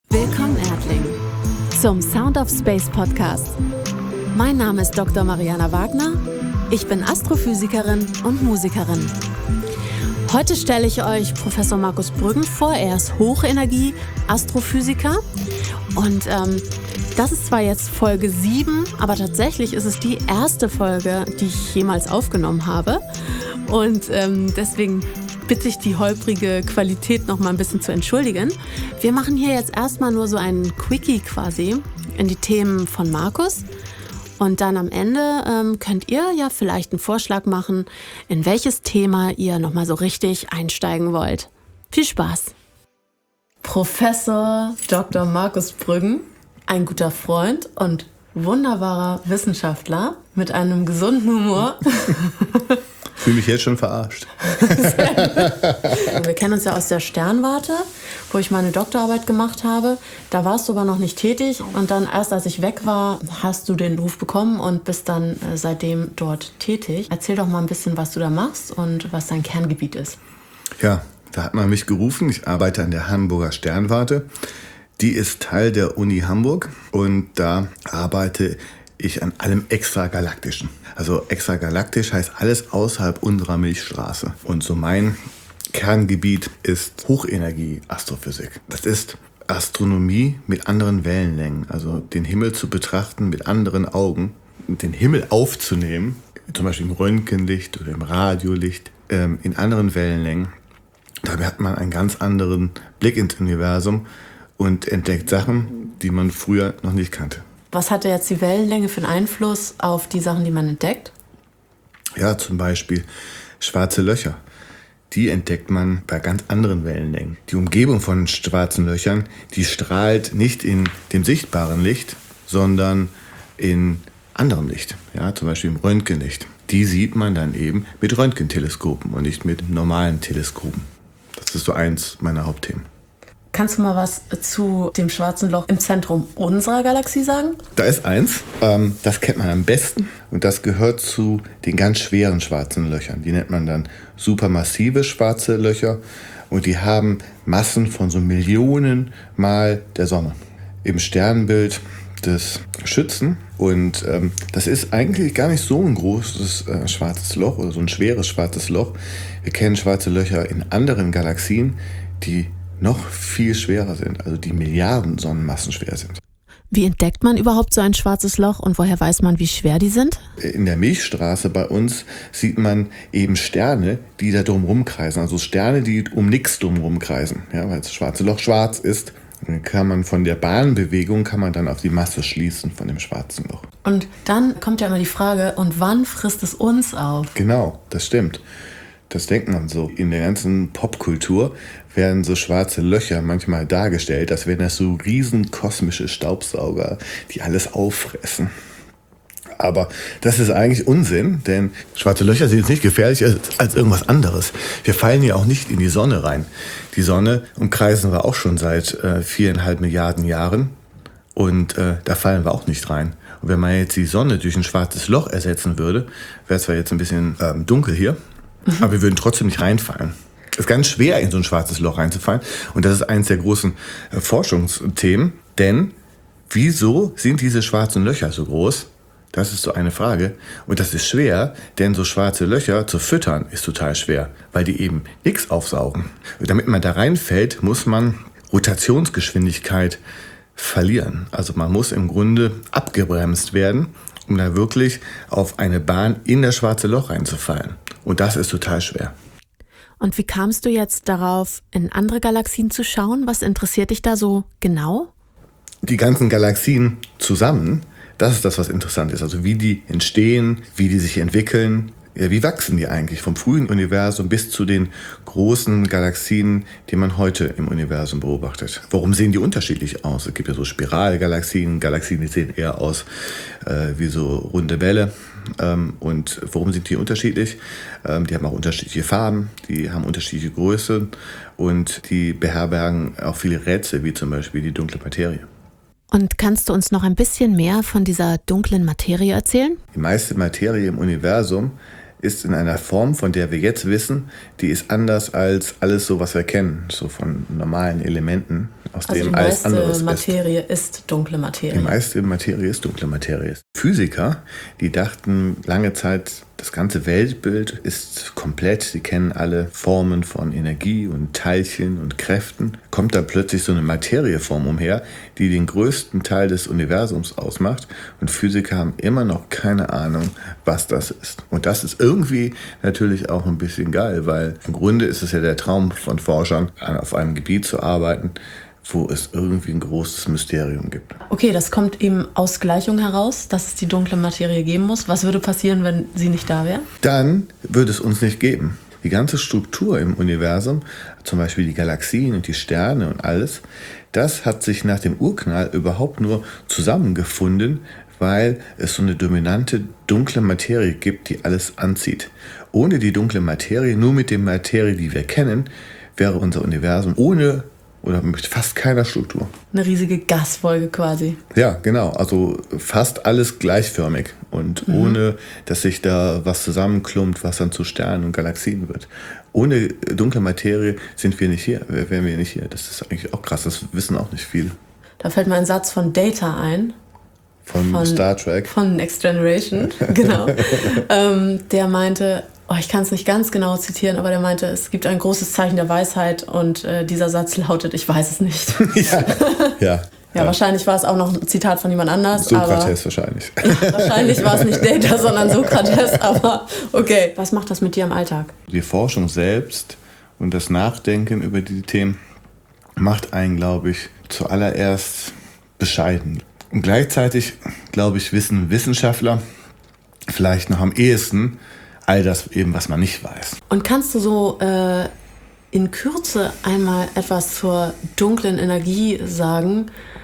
Willkommen, Erdling, zum Sound of Space Podcast. Mein Name ist Dr. Mariana Wagner. Ich bin Astrophysikerin und Musikerin. Heute stelle ich euch Professor Markus Brüggen vor. Er ist Hochenergie-Astrophysiker. Und das ist zwar jetzt Folge 7, aber tatsächlich ist es die erste Folge, die ich jemals aufgenommen habe. Und deswegen bitte ich die holprige Qualität noch mal ein bisschen zu entschuldigen. Wir machen hier jetzt erstmal nur so einen Quickie quasi in die Themen von Markus. Und dann am Ende könnt ihr ja vielleicht einen Vorschlag machen, in welches Thema ihr noch mal so richtig einsteigen wollt. Viel Spaß! Professor Dr. Markus Brüggen, ein guter Freund und wunderbarer Wissenschaftler mit einem gesunden Humor. Ich fühle mich jetzt schon verarscht. Wir kennen uns ja aus der Sternwarte, wo ich meine Doktorarbeit gemacht habe. Da warst du aber noch nicht tätig. Und dann erst als ich weg war, hast du den Ruf bekommen und bist dann seitdem dort tätig. Erzähl doch mal ein bisschen, was du da machst und was dein Kerngebiet ist. Ja, da hat man mich gerufen. Ich arbeite an der Hamburger Sternwarte. Die ist Teil der Uni Hamburg und da arbeite ich an allem Extragalaktischen. Also extragalaktisch heißt alles außerhalb unserer Milchstraße. Und so mein Kerngebiet ist Hochenergie-Astrophysik. Das ist Astronomie mit anderen Wellenlängen. Also den Himmel zu betrachten mit anderen Augen, den Himmel aufzunehmen, zum Beispiel im Röntgenlicht oder im Radiolicht, in anderen Wellenlängen. Dabei hat man einen ganz anderen Blick ins Universum und entdeckt Sachen, die man früher noch nicht kannte. Was hatte jetzt die Wellenlänge für einen Einfluss auf die Sachen, die man entdeckt? Ja, zum Beispiel schwarze Löcher. Die entdeckt man bei ganz anderen Wellenlängen. Die Umgebung von schwarzen Löchern, die strahlt nicht in dem sichtbaren Licht, sondern in anderem Licht. Ja, zum Beispiel im Röntgenlicht. Die sieht man dann eben mit Röntgenteleskopen und nicht mit normalen Teleskopen. Das ist so eins meiner Hauptthemen. Kannst du mal was zu dem schwarzen Loch im Zentrum unserer Galaxie sagen? Da ist eins, das kennt man am besten und das gehört zu den ganz schweren schwarzen Löchern. Die nennt man dann supermassive schwarze Löcher und die haben Massen von so Millionen Mal der Sonne im Sternbild des Schützen. Und das ist eigentlich gar nicht so ein großes schwarzes Loch oder so ein schweres schwarzes Loch. Wir kennen schwarze Löcher in anderen Galaxien, die noch viel schwerer sind, also die Milliarden Sonnenmassen schwer sind. Wie entdeckt man überhaupt so ein schwarzes Loch und woher weiß man, wie schwer die sind? In der Milchstraße bei uns sieht man eben Sterne, die da drumherum kreisen, also Sterne, die um nichts drumherum kreisen, ja, weil das schwarze Loch schwarz ist. Dann kann man von der Bahnbewegung dann auf die Masse schließen von dem schwarzen Loch. Und dann kommt ja immer die Frage, und wann frisst es uns auf? Genau, das stimmt. Das denkt man so. In der ganzen Popkultur werden so schwarze Löcher manchmal dargestellt, als wären das so riesen kosmische Staubsauger, die alles auffressen. Aber das ist eigentlich Unsinn, denn schwarze Löcher sind jetzt nicht gefährlicher als irgendwas anderes. Wir fallen ja auch nicht in die Sonne rein. Die Sonne umkreisen wir auch schon seit 4,5 Milliarden Jahren und da fallen wir auch nicht rein. Und wenn man jetzt die Sonne durch ein schwarzes Loch ersetzen würde, wäre es zwar jetzt ein bisschen dunkel hier, aber wir würden trotzdem nicht reinfallen. Es ist ganz schwer, in so ein schwarzes Loch reinzufallen. Und das ist eines der großen Forschungsthemen. Denn wieso sind diese schwarzen Löcher so groß? Das ist so eine Frage. Und das ist schwer, denn so schwarze Löcher zu füttern ist total schwer, weil die eben nichts aufsaugen. Und damit man da reinfällt, muss man Rotationsgeschwindigkeit verlieren. Also man muss im Grunde abgebremst werden, um da wirklich auf eine Bahn in das schwarze Loch reinzufallen. Und das ist total schwer. Und wie kamst du jetzt darauf, in andere Galaxien zu schauen? Was interessiert dich da so genau? Die ganzen Galaxien zusammen, das ist das, was interessant ist. Also wie die entstehen, wie die sich entwickeln. Ja, wie wachsen die eigentlich vom frühen Universum bis zu den großen Galaxien, die man heute im Universum beobachtet? Warum sehen die unterschiedlich aus? Es gibt ja so Spiralgalaxien, Galaxien, die sehen eher aus wie so runde Bälle. Und warum sind die unterschiedlich? Die haben auch unterschiedliche Farben, die haben unterschiedliche Größen und die beherbergen auch viele Rätsel, wie zum Beispiel die dunkle Materie. Und kannst du uns noch ein bisschen mehr von dieser dunklen Materie erzählen? Die meiste Materie im Universum ist in einer Form, von der wir jetzt wissen, die ist anders als alles so, was wir kennen, so von normalen Elementen. aus also dem alles anderes ist. Die meiste Materie ist dunkle Materie. Die meiste Materie ist dunkle Materie. Physiker, die dachten lange Zeit, das ganze Weltbild ist komplett. Sie kennen alle Formen von Energie und Teilchen und Kräften. Kommt da plötzlich so eine Materieform umher, die den größten Teil des Universums ausmacht. Und Physiker haben immer noch keine Ahnung, was das ist. Und das ist irgendwie natürlich auch ein bisschen geil, weil im Grunde ist es ja der Traum von Forschern, auf einem Gebiet zu arbeiten, wo es irgendwie ein großes Mysterium gibt. Okay, das kommt eben aus Gleichung heraus, dass es die dunkle Materie geben muss. Was würde passieren, wenn sie nicht da wäre? Dann würde es uns nicht geben. Die ganze Struktur im Universum, zum Beispiel die Galaxien und die Sterne und alles, das hat sich nach dem Urknall überhaupt nur zusammengefunden, weil es so eine dominante dunkle Materie gibt, die alles anzieht. Ohne die dunkle Materie, nur mit der Materie, die wir kennen, wäre unser Universum ohne oder mit fast keiner Struktur. Eine riesige Gaswolke quasi. Ja, genau. Also fast alles gleichförmig und ohne, dass sich da was zusammenklumpt, was dann zu Sternen und Galaxien wird. Ohne dunkle Materie sind wir nicht hier, wären wir nicht hier. Das ist eigentlich auch krass, das wissen auch nicht viele. Da fällt mir ein Satz von Data ein. Von Star Trek. Von Next Generation, genau. Der meinte, ich kann es nicht ganz genau zitieren, aber der meinte, es gibt ein großes Zeichen der Weisheit und dieser Satz lautet, ich weiß es nicht. Ja, wahrscheinlich war es auch noch ein Zitat von jemand anders. Sokrates wahrscheinlich. Ja, wahrscheinlich war es nicht Data, sondern Sokrates, aber okay. Was macht das mit dir im Alltag? Die Forschung selbst und das Nachdenken über die Themen macht einen, glaube ich, zuallererst bescheiden. Und gleichzeitig, glaube ich, wissen Wissenschaftler vielleicht noch am ehesten all das eben, was man nicht weiß. Und kannst du so in Kürze einmal etwas zur dunklen Energie sagen?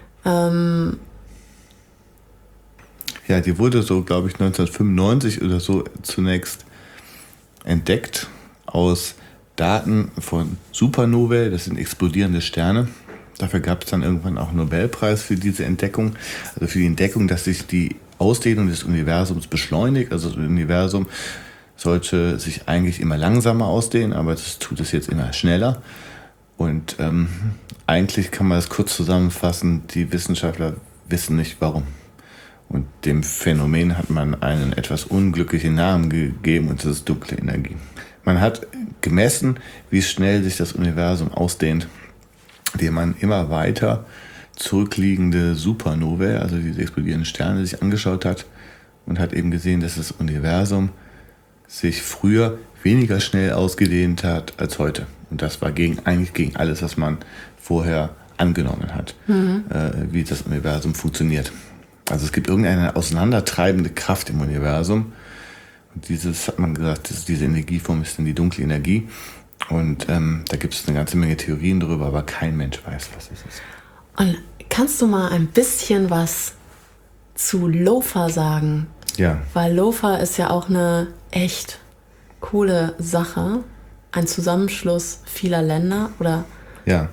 Ja, die wurde so, glaube ich, 1995 oder so zunächst entdeckt aus Daten von Supernovae, das sind explodierende Sterne. Dafür gab es dann irgendwann auch einen Nobelpreis für diese Entdeckung, also für die Entdeckung, dass sich die Ausdehnung des Universums beschleunigt. Also das Universum sollte sich eigentlich immer langsamer ausdehnen, aber das tut es jetzt immer schneller. Und eigentlich kann man das kurz zusammenfassen, die Wissenschaftler wissen nicht warum. Und dem Phänomen hat man einen etwas unglücklichen Namen gegeben und das ist dunkle Energie. Man hat gemessen, wie schnell sich das Universum ausdehnt, indem man immer weiter zurückliegende Supernovae, also diese explodierenden Sterne, sich angeschaut hat und hat eben gesehen, dass das Universum sich früher weniger schnell ausgedehnt hat als heute. Und das war eigentlich gegen alles, was man vorher angenommen hat, wie das Universum funktioniert. Also es gibt irgendeine auseinandertreibende Kraft im Universum. Und dieses, hat man gesagt, diese Energieform ist dann die dunkle Energie. Und da gibt es eine ganze Menge Theorien drüber, aber kein Mensch weiß, was es ist. Und kannst du mal ein bisschen was zu LOFA sagen? Ja. Weil LOFA ist ja auch eine echt coole Sache. Ein Zusammenschluss vieler Länder, oder? Ja.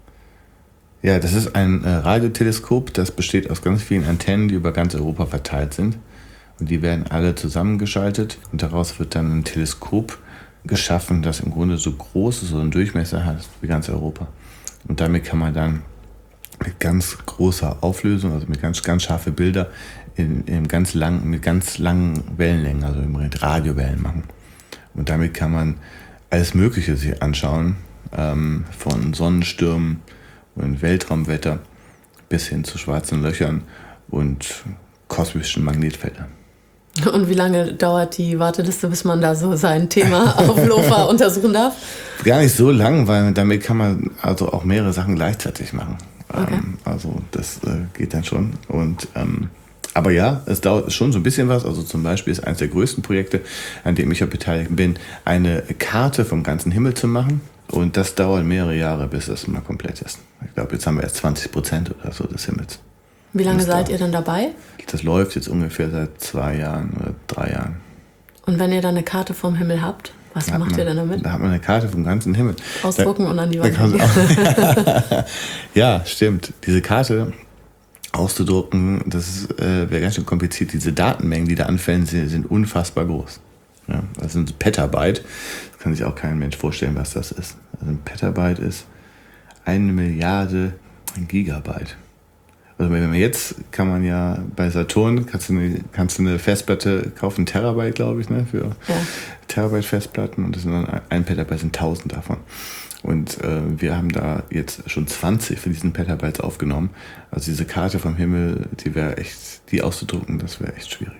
Ja, das ist ein Radioteleskop, das besteht aus ganz vielen Antennen, die über ganz Europa verteilt sind. Und die werden alle zusammengeschaltet und daraus wird dann ein Teleskop geschaffen, das im Grunde so groß ist, so einen Durchmesser hat wie ganz Europa. Und damit kann man dann mit ganz großer Auflösung, also mit ganz scharfe Bilder mit ganz langen Wellenlängen, also im Radiowellen machen. Und damit kann man alles Mögliche sich anschauen, von Sonnenstürmen und Weltraumwetter bis hin zu schwarzen Löchern und kosmischen Magnetfeldern. Und wie lange dauert die Warteliste, bis man da so sein Thema auf LOFA untersuchen darf? Gar nicht so lang, weil damit kann man also auch mehrere Sachen gleichzeitig machen. Okay. Also das geht dann schon. Und aber ja, es dauert schon so ein bisschen was. Also zum Beispiel ist eines der größten Projekte, an dem ich auch beteiligt bin, eine Karte vom ganzen Himmel zu machen. Und das dauert mehrere Jahre, bis das mal komplett ist. Ich glaube, jetzt haben wir erst 20% oder so des Himmels. Wie lange seid ihr dann dabei? Das läuft jetzt ungefähr seit 2 Jahren oder 3 Jahren. Und wenn ihr dann eine Karte vom Himmel habt, was macht ihr denn damit? Da hat man eine Karte vom ganzen Himmel. Ausdrucken und an die Wand. Ja, stimmt. Diese Karte auszudrucken, das wäre ganz schön kompliziert. Diese Datenmengen, die da anfallen, sind unfassbar groß. Ja, das sind Petabyte. Das kann sich auch kein Mensch vorstellen, was das ist. Also ein Petabyte ist 1 Milliarde Gigabyte. Also kann man ja bei Saturn, kannst du eine Festplatte kaufen, Terabyte, glaube ich, ne, für Terabyte Festplatten, und das sind dann 1 Petabyte, sind 1000 davon. Und wir haben da jetzt schon 20 von diesen Petabytes aufgenommen. Also diese Karte vom Himmel, die auszudrucken, das wäre echt schwierig.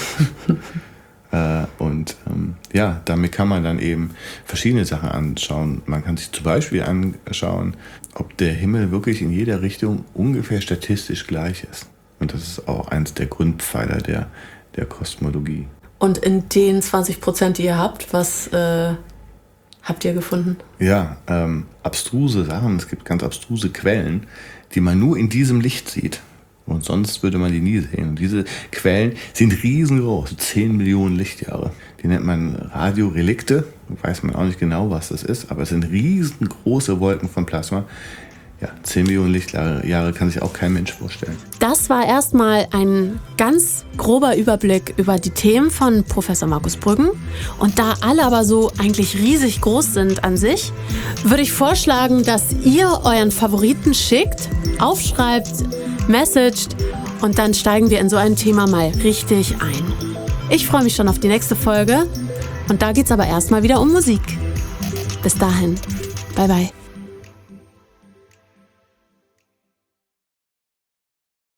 Damit kann man dann eben verschiedene Sachen anschauen. Man kann sich zum Beispiel anschauen, ob der Himmel wirklich in jeder Richtung ungefähr statistisch gleich ist. Und das ist auch eins der Grundpfeiler der Kosmologie. Und in den 20%, die ihr habt, was habt ihr gefunden? Ja, abstruse Sachen. Es gibt ganz abstruse Quellen, die man nur in diesem Licht sieht. Und sonst würde man die nie sehen. Und diese Quellen sind riesengroß, 10 Millionen Lichtjahre. Die nennt man Radiorelikte. Weiß man auch nicht genau, was das ist, aber es sind riesengroße Wolken von Plasma. Ja, 10 Millionen Lichtjahre kann sich auch kein Mensch vorstellen. Das war erstmal ein ganz grober Überblick über die Themen von Professor Markus Brüggen. Und da alle aber so eigentlich riesig groß sind an sich, würde ich vorschlagen, dass ihr euren Favoriten schickt, aufschreibt, messaged, und dann steigen wir in so ein Thema mal richtig ein. Ich freue mich schon auf die nächste Folge, und da geht's aber erstmal wieder um Musik. Bis dahin, bye bye.